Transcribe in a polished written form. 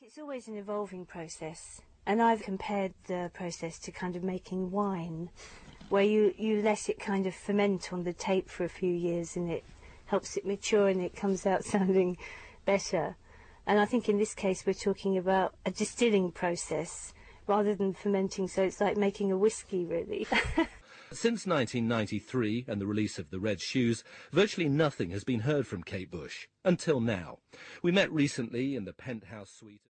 it's always an evolving process, and I've compared the process to kind of making wine, where you let it kind of ferment on the tape for a few years and it helps it mature and it comes out sounding better. And I think in this case we're talking about a distilling process rather than fermenting, so it's like making a whiskey, really. Since 1993 and the release of The Red Shoes, virtually nothing has been heard from Kate Bush, until now. We met recently in the penthouse suite.